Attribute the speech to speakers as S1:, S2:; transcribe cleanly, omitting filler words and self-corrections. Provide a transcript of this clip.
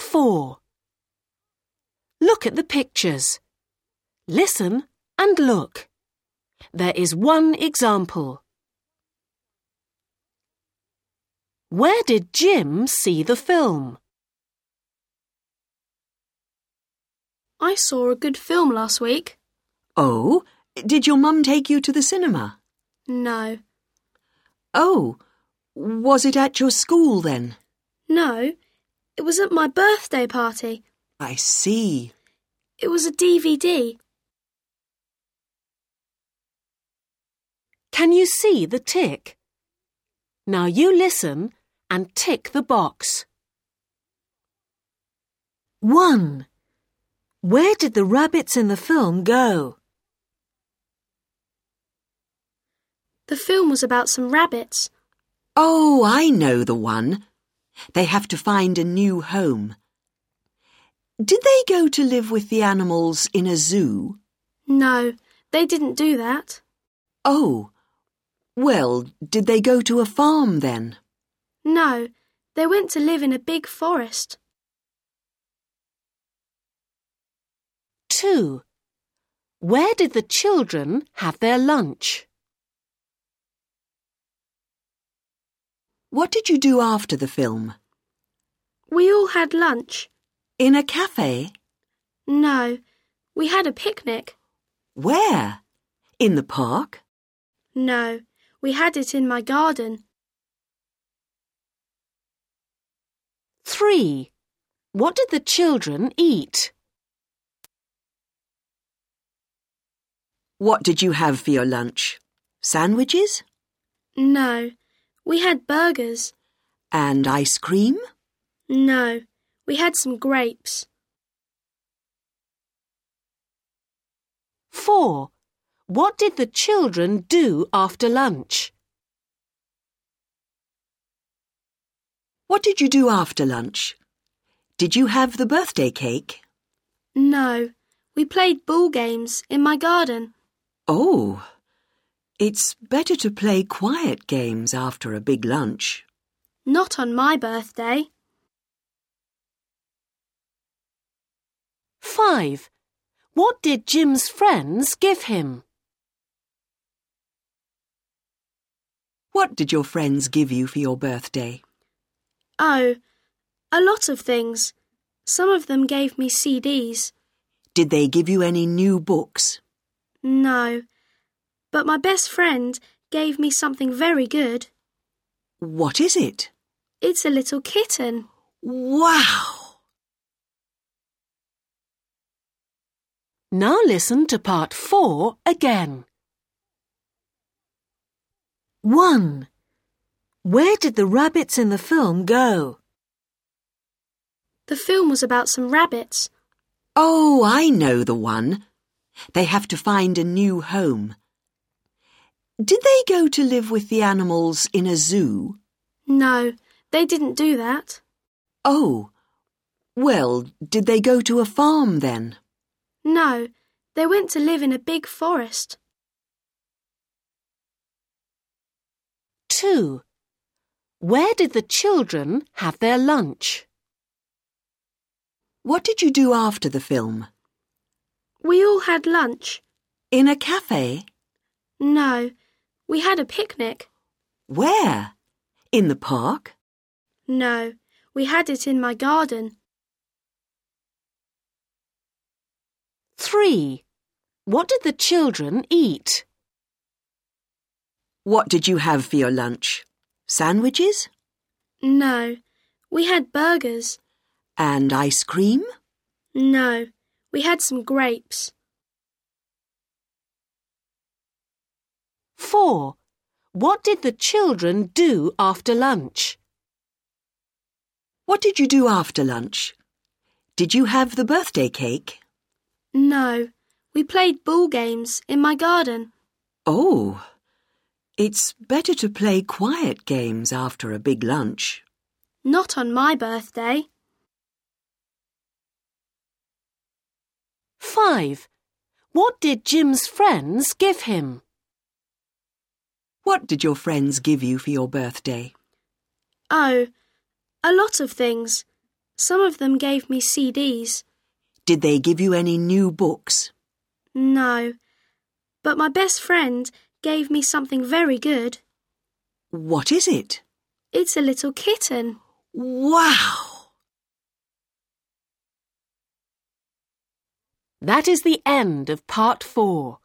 S1: Part 4. Look at the pictures. Listen and look. There is one example. Where did Jim see the film?
S2: I saw a good film last week.
S3: Oh, did your mum take you to the cinema?
S2: No.
S3: Oh, was it at your school then?
S2: No, it was at my birthday party.
S3: I see.
S2: It was a DVD.
S1: Can you see the tick? Now you listen and tick the box. 1. Where did the rabbits in the film go?
S2: The film was about some rabbits.
S3: Oh, I know the one. They have to find a new home. Did they go to live with the animals in a zoo?
S2: No, they didn't do that.
S3: Oh, well, did they go to a farm then?
S2: No, they went to live in a big forest.
S1: 2. Where did the children have their lunch?
S3: What did you do after the film?
S2: We all had lunch.
S3: In a cafe?
S2: No, we had a picnic.
S3: Where? In the park?
S2: No, we had it in my garden.
S1: 3. What did the children eat?
S3: What did you have for your lunch? Sandwiches?
S2: No, we had burgers.
S3: And ice cream?
S2: No, we had some grapes.
S1: 4. What did the children do after lunch?
S3: What did you do after lunch? Did you have the birthday cake?
S2: No, we played ball games in my garden.
S3: Oh, it's better to play quiet games after a big lunch.
S2: Not on my birthday.
S1: 5. What did Jim's friends give him?
S3: What did your friends give you for your birthday?
S2: Oh, a lot of things. Some of them gave me CDs.
S3: Did they give you any new books?
S2: No, but my best friend gave me something very good.
S3: What is it?
S2: It's a little kitten.
S3: Wow!
S1: Now listen to Part 4 again. 1. Where did the rabbits in the film go?
S2: The film was about some rabbits.
S3: Oh, I know the one. They have to find a new home. Did they go to live with the animals in a zoo?
S2: No, they didn't do that.
S3: Oh, well, did they go to a farm then?
S2: No, they went to live in a big forest.
S1: 2. Where did the children have their lunch?
S3: What did you do after the film?
S2: We all had lunch.
S3: In a cafe?
S2: No, we had a picnic.
S3: Where? In the park?
S2: No, we had it in my garden.
S1: 3. What did the children eat?
S3: What did you have for your lunch? Sandwiches?
S2: No, we had burgers.
S3: And ice cream?
S2: No, we had some grapes.
S1: 4. What did the children do after lunch?
S3: What did you do after lunch? Did you have the birthday cake?
S2: No, we played ball games in my garden.
S3: Oh, it's better to play quiet games after a big lunch.
S2: Not on my birthday.
S1: 5. What did Jim's friends give him?
S3: What did your friends give you for your birthday?
S2: Oh, a lot of things. Some of them gave me CDs.
S3: Did they give you any new books?
S2: No, but my best friend gave me something very good.
S3: What is it?
S2: It's a little kitten.
S3: Wow!
S1: That is the end of part 4.